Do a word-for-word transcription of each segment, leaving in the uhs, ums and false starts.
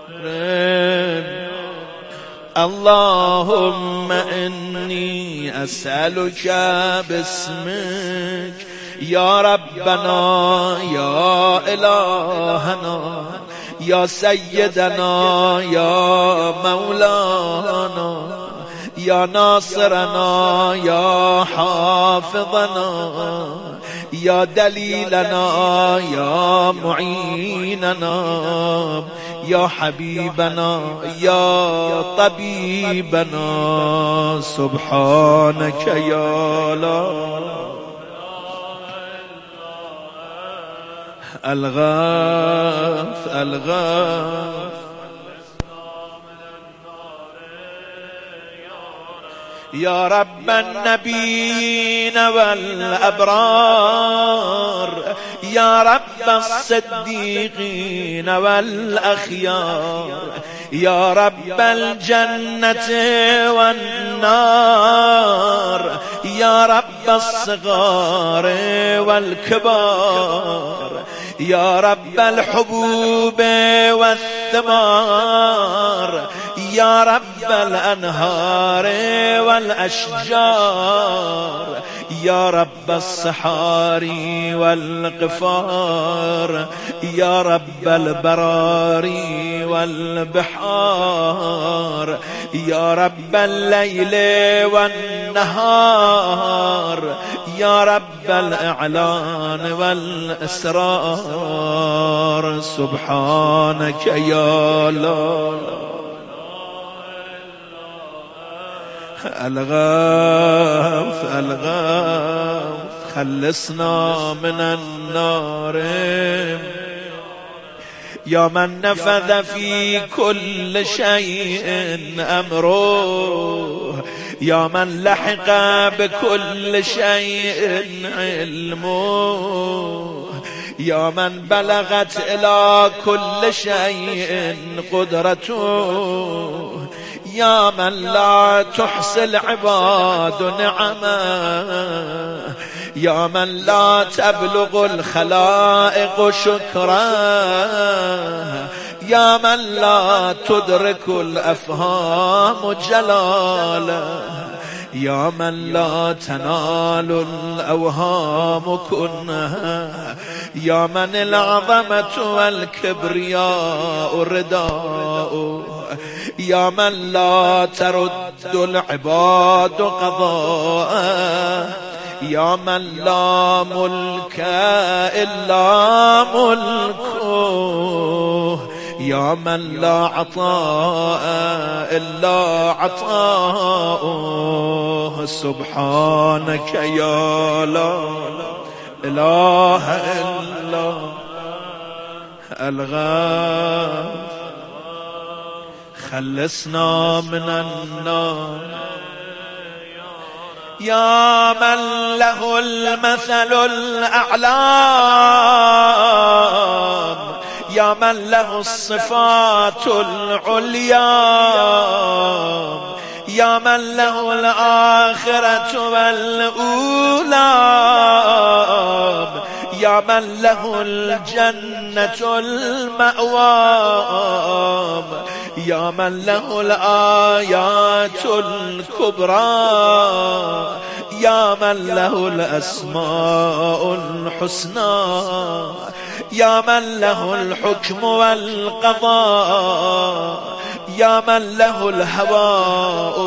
اللهم إني أسألك باسمك يا ربنا يا إلهنا يا سيدنا يا مولانا يا ناصرنا يا حافظنا يا دليلنا يا معيننا يا حبيبنا يا طبيبنا سبحانك يا لا الغاث الغاث يا رب النبيين والأبرار يا رب الصديقين والأخيار يا رب الجنة والنار يا رب الصغار والكبار يا رب الحبوب والثمار يا رب الأنهار والأشجار يا رب الصحاري والقفار يا رب البراري والبحار يا رب الليل والنهار يا رب الإعلان والإسرار سبحانك يا لا الغاث الغاث خلصنا من النار يا من نفذ في كل شيء أمره يا من لحق بكل شيء علمه يا من بلغت إلى كل شيء قدرته يا من لا تحصي العباد نعمه يا من لا تبلغ الخلائق شكره يا من لا تدرك الأفهام جلاله يا من لا تنال الأوهام كنها يا من العظمة والكبرياء رداء يا من لا ترد العباد قضاء يا من لا ملك إلا ملكه يا من لا عطاء إلا عطاؤه سبحانك يا لا إله إلا الغاث خلصنا من النار يا من له المثل الأعلى يا من له الصفات العليا يا من له الآخرة والأولى يا من له الجنة المأوى يا من له الآيات الكبرى يا من له الأسماء الحسنى يا من له الحكم والقضاء يا من له الهواء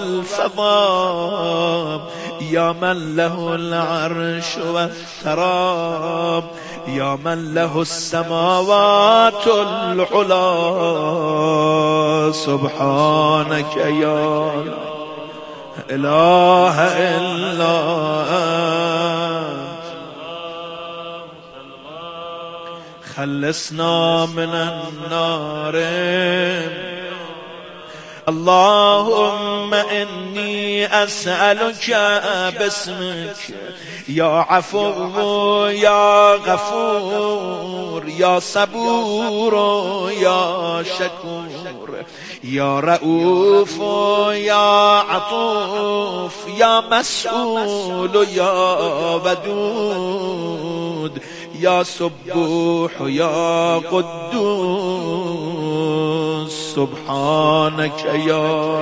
والفضاء يا من له العرش والثرى يا من له السماوات العلى سبحانك يا إله إلا أنت خلصنا من النار اللهم إني أسألك باسمك يا عفو يا غفور يا صبور يا شكور يا رؤوف يا عطوف يا مسؤول يا ودود يا سبوح يا قدوس سبحانك يا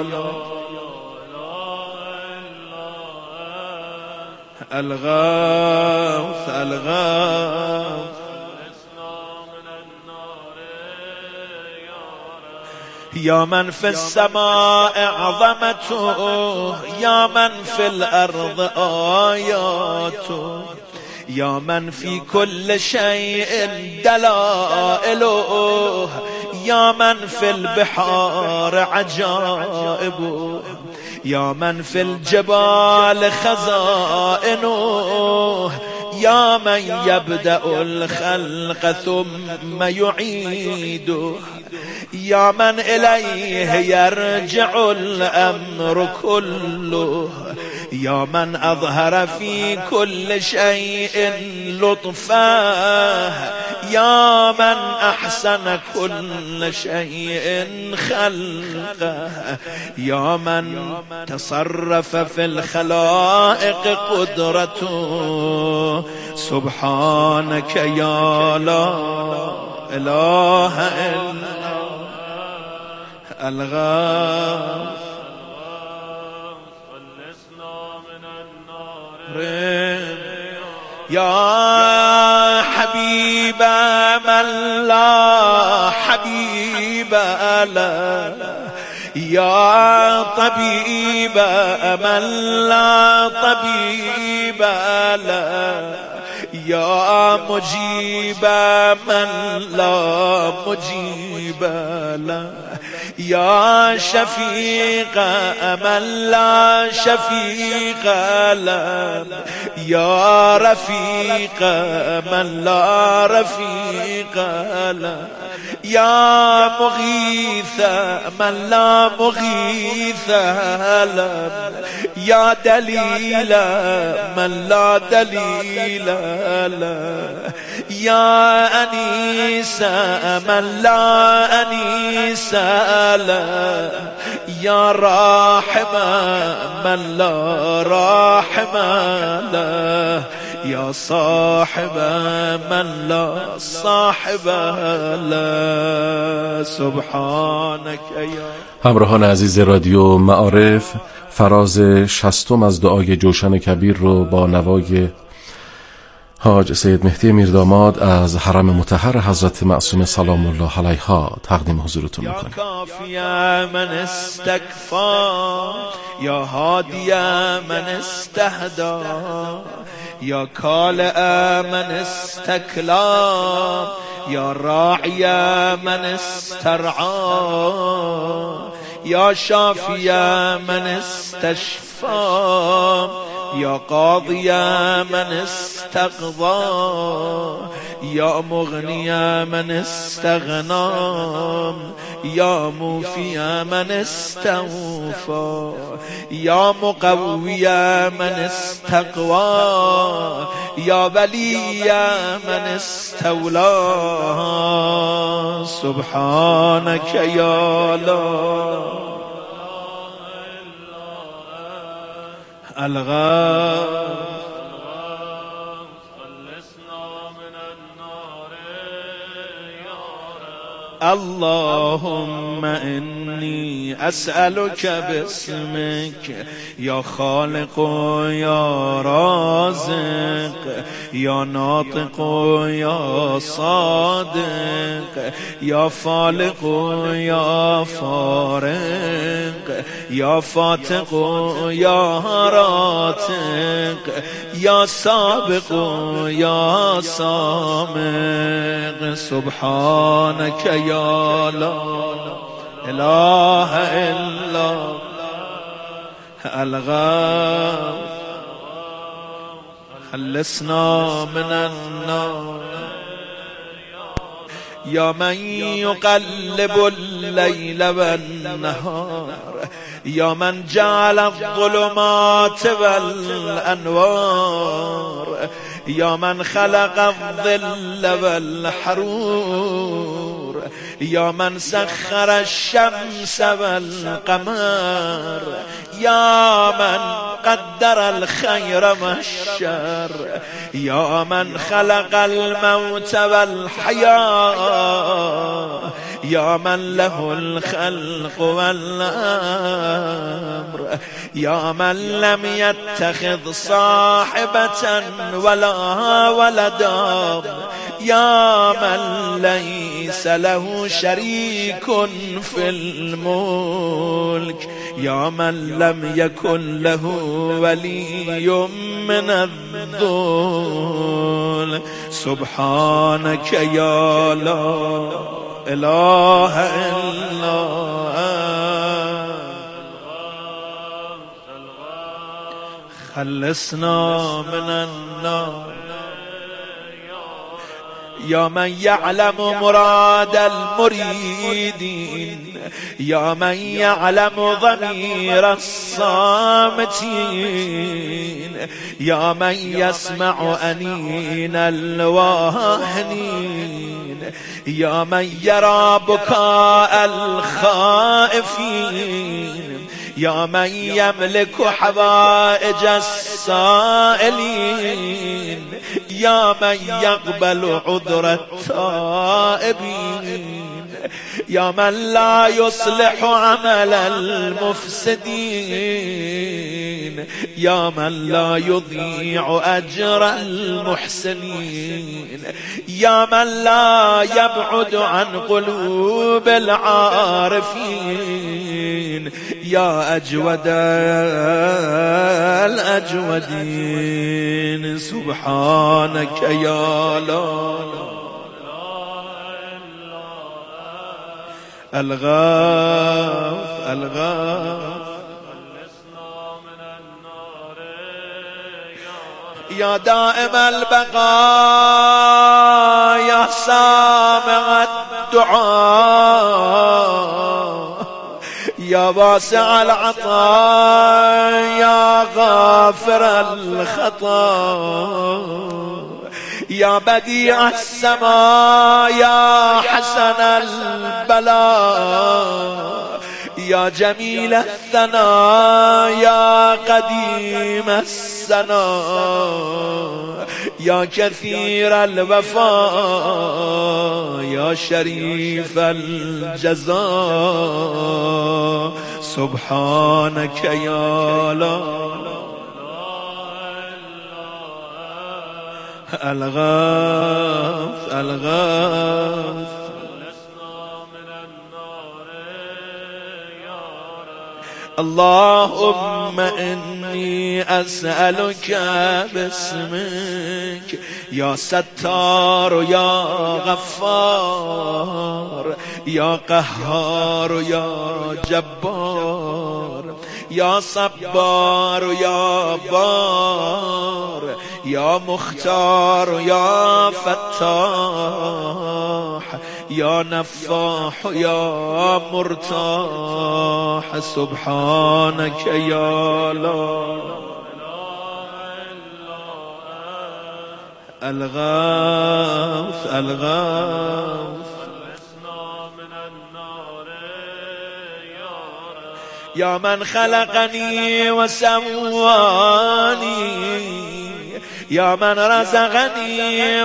الغوث الغوث يا من في السماء عظمته يا من في الأرض آياته يا من في كل شيء دلائله يا من في البحار عجائبه يا من في الجبال خزائنه يا من يبدأ الخلق ثم يعيده يا من إليه يرجع الأمر كله يا من أظهر في كل شيء لطفه يا من أحسن كل شيء خلقه يا من تصرف في الخلائق قدرته سبحانك يا لا إله إلا الغوث يا حبيب من لا حبيب له يا طبيب من لا طبيب له يا مجيب من لا مجيب له يا شفيق من لا شفيق له يا رفيق من لا رفيق له يا مغيث من لا مغيث له يا دليل من لا دليل له يا أنيس من لا أنيس له يا راحم من لا راحم له يا صاحب من لا صاحب له سبحانك يا. همراهان عزیز رادیو معارف، فراز شصتم از دعای جوشن کبیر رو با نوای حاج سید مهدی میرداماد از حرم مطهر حضرت معصومه سلام الله علیها تقدیم حضورتون میکنیم. یا کافی من استکفا یا هادی من استهدا یا کالع من استکلا یا راعی من استرعا یا شافی من استشفا یا قاضی من استقضا یا مغنی من استغنا یا موفی من استوفا یا مقوی من استقوا یا ولی من استولا سبحانك یا لا الغوث اللهم إني أسألك باسمك يا خالق يا رازق يا ناطق يا صادق يا فالق يا فارق يا فاتق يا راتق يا سابق يا سامق سبحانك يا لا إله إلا الغوث خلصنا من النار يا من يقلب الليل والنهار يا من جعل الظلمات والأنوار يا من خلق الظل والحرور يا من سخر الشمس والقمر يا من قدر الخير والشر يا من خلق الموت والحياة يا من له الخلق والأمر يا من لم يتخذ صاحبة ولا ولدا يا من ليس له شريك في الملك يا من لم يكن له ولي من الذل سبحانك يا لا إله إلا خلصنا من النار يا من يعلم مراد المريدين يا من يعلم ضمير الصامتين يا من يسمع أنين الواهنين يا من يرى بكاء الخائفين يا من يملك حوائج السائلين يا من يقبل عذر التائبين يا من لا يصلح عمل المفسدين يا من لا يضيع أجر المحسنين يا من لا يبعد عن قلوب العارفين يا أجود الأجودين سبحانك يا لا الغاث الغاث يا دائم البقاء يا سامع الدعاء يا واسع العطاء يا غافر الخطا يا بديع السماء يا حسن البلاء يا جميل الثناء يا قديم السناء يا كثير الوفاء يا شريف الجزاء سبحانك يا لا الغاث الغاث اللهم إني أسألك باسمك يا ستار يا غفار يا قهار يا جبار يا صبار يا بار يا مختار يا فتاح يا نفاح يا مرتاح سبحانك يا لا الغاث الغاث يا من خلقني وسواني يا من رزقني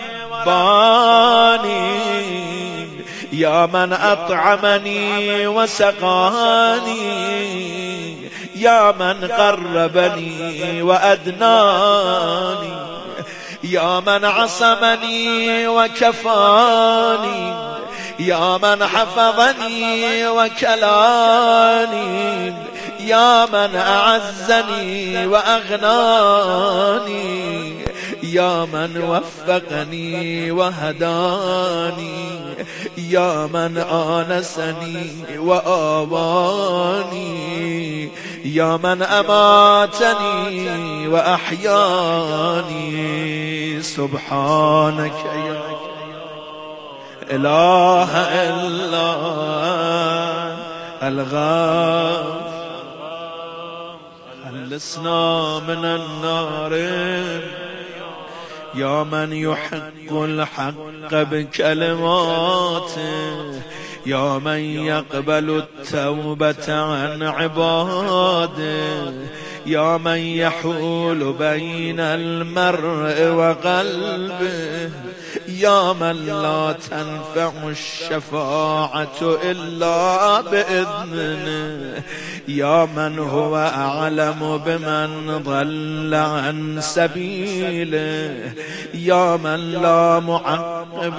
ورباني يا من أطعمني وسقاني يا من قربني وأدناني يا من عصمني وكفاني يا من حفظني وكلاني يا من أعزني وأغناني يا من وفقني وهداني يا من آنسني وآواني يا من أماتني وأحياني سبحانك يا إله إلا الغاث خلصنا من النار يا من يحق الحق بكلماته يا من يقبل التوبة عن عباده يا من يحول بين المرء وقلبه يا من لا تنفع الشفاعة إلا بإذنه، يا من هو أعلم بمن ضل عن سبيله، يا من لا معقب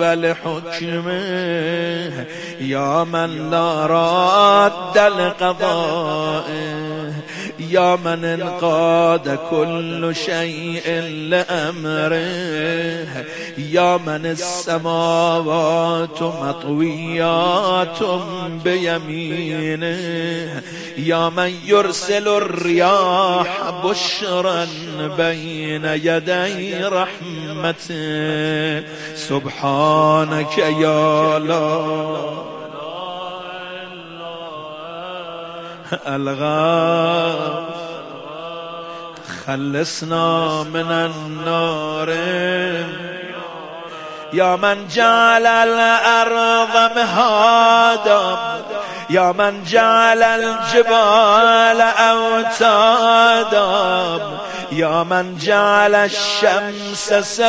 لحكمه، يا من لا راد لقضائه، يا من انقاد كل شيء لأمره، يا من السماوات مطويات بيمينه، يا من يرسل الرياح بشرا بين يدي رحمته. سبحانك يا الله الغاث، خلصنا من النار، يا من جعل الأرض مهادا، يا من جعل الجبال أوتادا، يا من جعل الشمس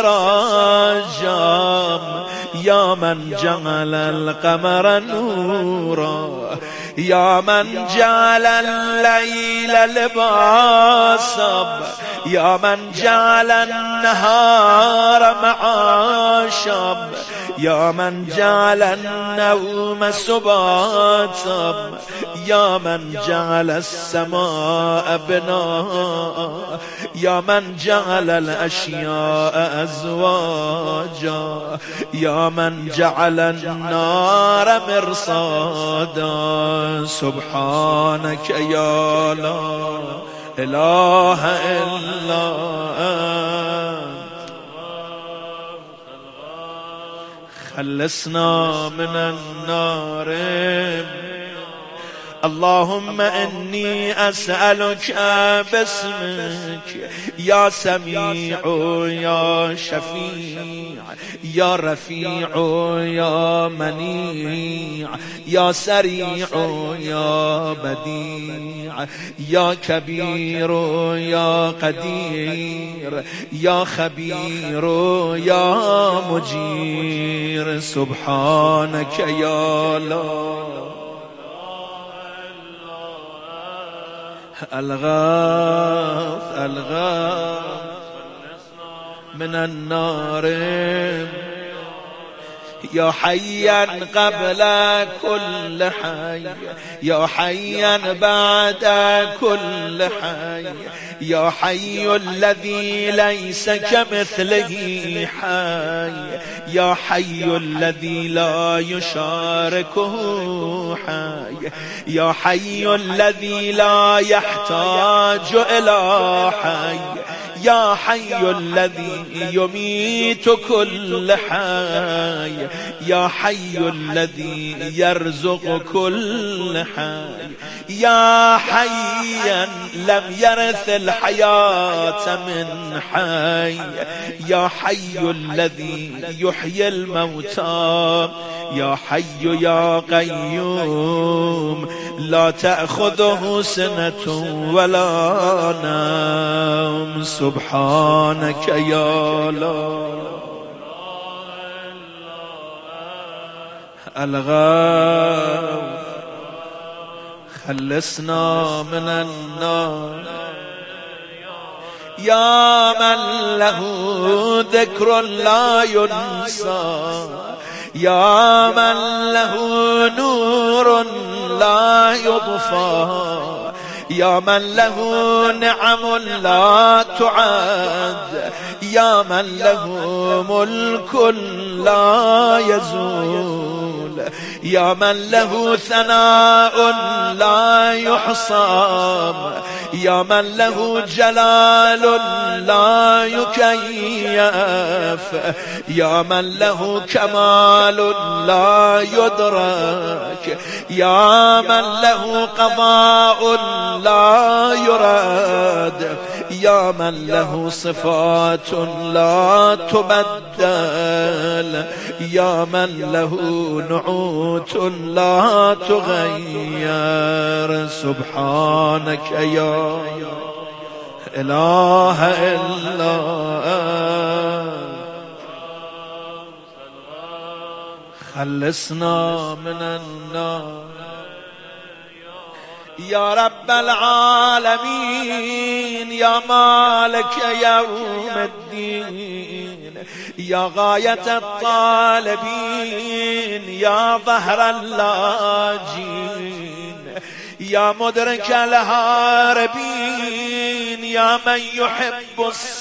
سراجا، يا من جعل القمر نورا، يا من جعل الليل لباسا، يا من جعل النهار معاشا، يا من جعل النوم سباتا، يا من جعل السماء بناء، يا من جعل الأشياء أزواجا، يا من جعل النار مرصادا. سبحانك يا لا إله إلا أنت، خلصنا من النار. اللهم إني أسألك باسمك يا سميع يا شفيع يا رفيع يا منيع يا سريع يا بديع يا كبير يا قدير يا خبير يا مجير. سبحانك يا الله الغاث الغاث من النار، يا حيا قبل كل حي، يا حيا بعد كل حي، يا حي الذي ليس كمثله حي، يا حي الذي لا يشاركه حي، يا حي الذي لا يحتاج إلى حي، يا حي الذي يميت كل حي، يا حي الذي يرزق كل حي، يا حيا لم يرث الحياة من حي، يا حي الذي يحيي الموتى، يا حي يا قيوم لا تأخذه سنة ولا نوم. سبحانك يا الله الغاث، خلصنا من النار، يا من له ذكر لا ينسى، يا من له نور لا يضفى، يا من له نعم لا تعد، يا من له ملك لا يزول، يا من له ثناء لا يحصى، يا من له جلال لا يكيف، يا من له كمال لا يدرك، يا من له قضاء لا يراد، يا من له صفات لا تبدل، يا من له نعوت لا تغير. سبحانك يا إله إلا أنت خلصنا من النار يا رب العالمين يا مالك يوم الدين يا غاية الطالبين يا ظهر اللاجين يا مدرك الهاربين يا من يحب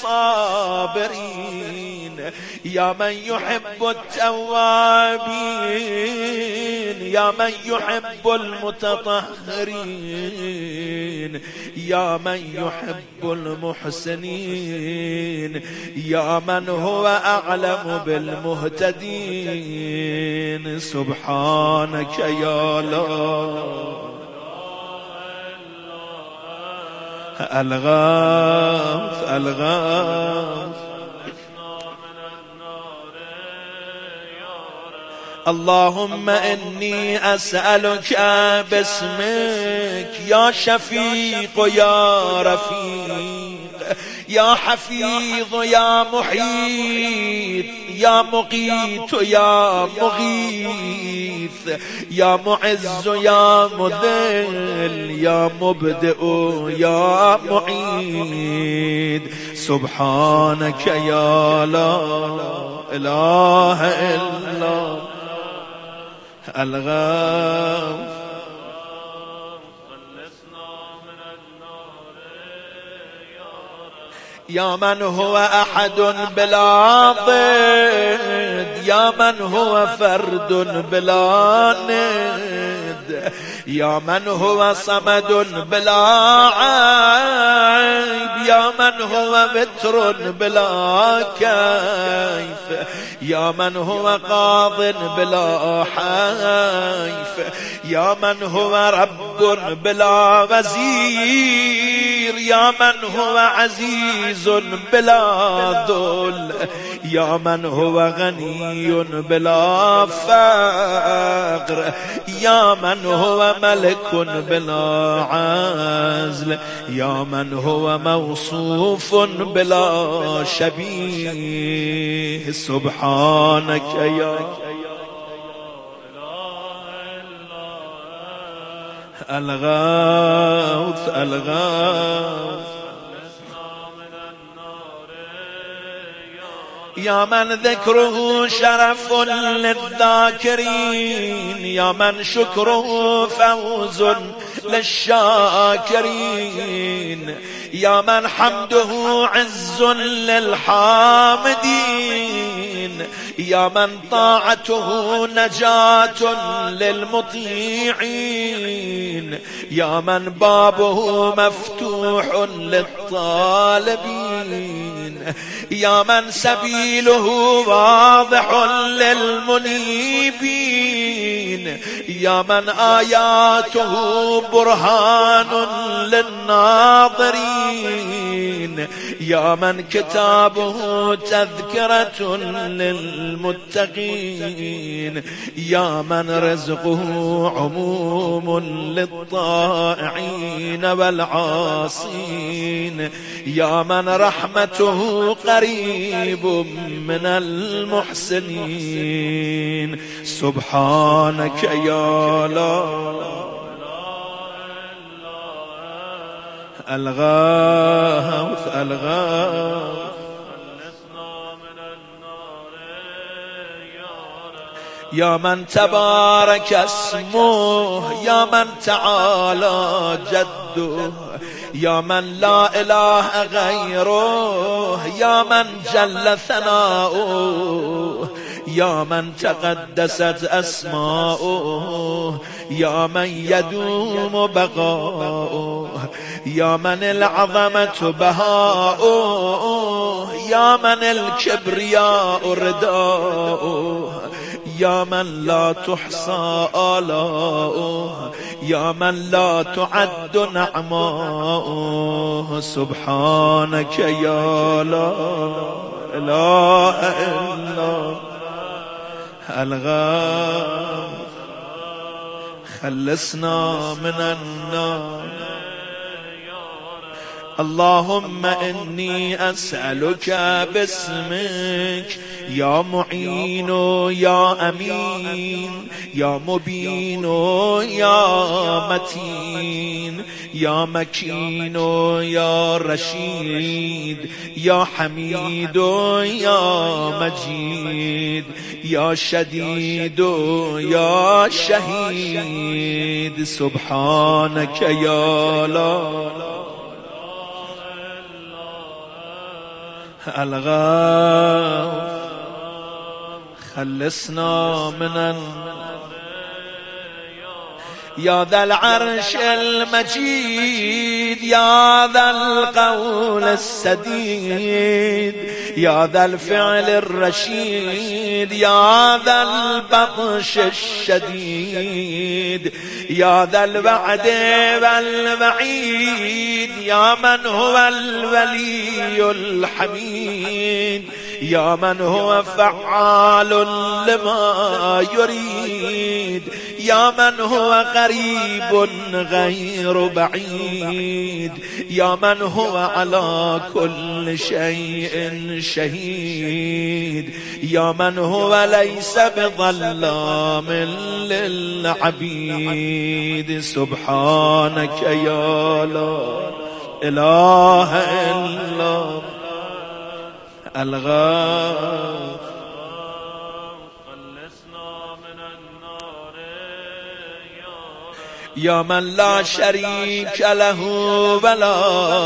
الصابرين يا من يحب التوابين يا من يحب المتطهرين يا من يحب المحسنين يا من هو أعلم بالمهتدين سبحانك يا الله الغاث الغاث اللهم إني أسألك باسمك يا شفيق يا رفيق يا حفيظ يا محيط يا مقيت يا مغيث يا معز يا مذل يا مبدئ يا معيد سبحانك يا لا إله إلا الغاث يا من هو أحد بلا ضد يا من هو فرد بلا ند يا من هو صمد بلا عيب يا من هو وتر بلا كيف يا من هو قاض بلا حيف يا من هو رب بلا وزير يا من هو عزيز بلا ذل يا من هو غني بلا فقر يا من هو ملك بلا عزل يا من هو موصوف بلا شبيه سبحانك يا الغوث الغوث يا من ذكره شرف للذاكرين يا من شكره فوز للشاكرين يا من حمده عز للحامدين يا من طاعته نجاة للمطيعين يا من بابه مفتوح للطالبين يا من سبيله واضح للمنيبين يا من آياته برهان للناظرين يا من كتابه تذكرة للمتقين يا من رزقه عموم للطائعين والعاصين يا من رحمته قريب من المحسنين سبحانك يا لا الغاث الغاث يا من تبارك اسمه يا من تعالى جده يا من لا إله غيره يا من جل ثناؤه يا من تقدست أسماؤه يا من يدوم بقاؤه يا من العظمة بهاؤه يا من الكبرياء رداؤه يا من لا تحصى آلاؤه يا من لا تعد نعماؤه سبحانك يا لا إله إلا الغاث خلصنا من النار اللهم إني أسألك باسمك يا معين يا أمين يا مبين يا متين يا مكين يا رشيد يا حميد يا مجيد يا شديد يا شهيد سبحانك يا لا الغاف خلصنا من النار يا ذا العرش المجيد يا ذا القول السديد يا ذا الفعل الرشيد يا ذا البطش الشديد يا ذا الوعد والوعيد يا من هو الولي الحميد يا من هو فعال لما يريد يا من هو قريب غير بعيد يا من هو على كل شيء شهيد يا من هو ليس بظلام للعبيد سبحانك يا لا إله إلا الغاف يا من لا شريك له ولا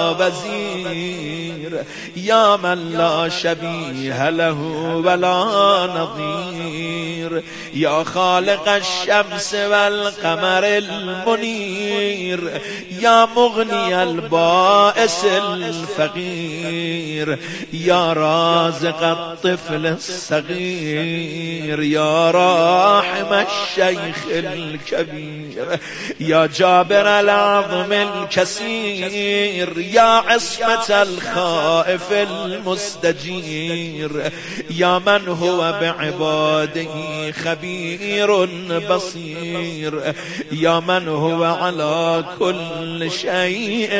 وزير يا من لا شبيه له ولا نظير يا خالق الشمس والقمر المنير يا مغني البائس الفقير يا رازق الطفل الصغير يا راحم الشيخ الكبير يا جابر العظم الكسير يا عصمة الخائف المستجير يا من هو بعباده خبير بصير يا من هو على كل شيء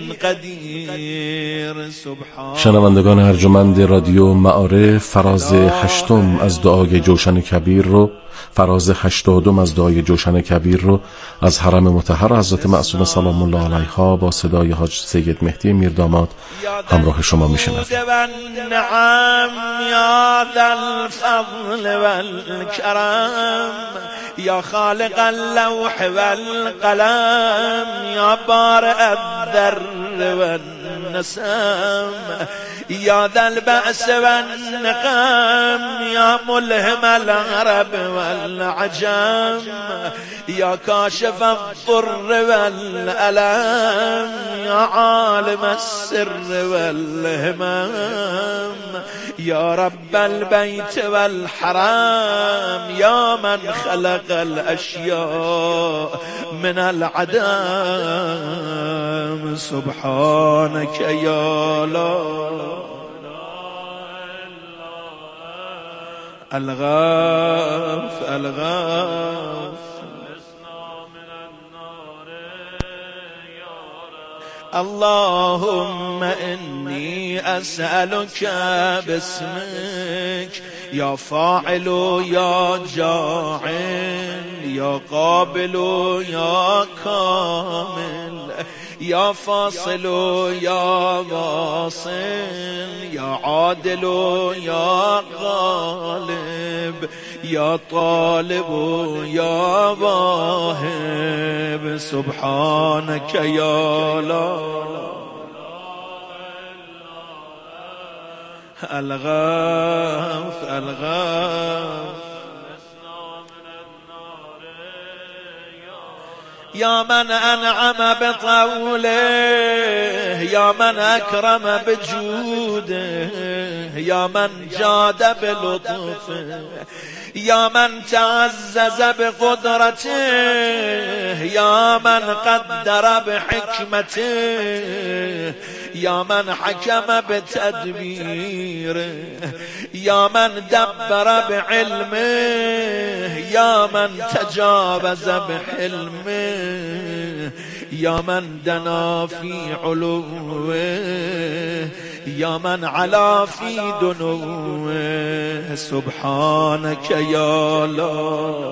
قدیر. سبحان. شنوندگان ارجمند رادیو معارف، فراز هشتم از دعای جوشن کبیر رو فراز هشتادم از دعای جوشن کبیر رو از حرم مطهر حضرت معصومه سلام الله علیها با صدای حاج سید مهدی میرداماد همراه شما میشنویم. نعم یا ذا الفضل والکرم یا خالق اللوح والقلم یا بارئ الذر والنسم یا ذا البأس والنقم یا ملهم العرب والعجم یا کاشف الضر والألم یا عالم السر والهمم یا رب البيت والحرم یا من خلق الاشیاء من العدم سبحانك یا لا الغاف الغاف اللهم إني أسألك باسمك يا فاعل يا جاعل يا قابل يا كامل يا فاصل يا واصل يا عادل يا غالب يا طالب يا واهب سبحانك يا لا الغاف الغاف يا من أنعم بطوله يا من أكرم بجوده يا من جاد بلطفه يا من تعزز بقدرته يا من قدر بحكمته يا من حكم بتدبيره يا من دبر بعلمه يا من تجاوز بحلمه یا من دنا فی علوه یا من علا فی دنوه سبحانك یا لا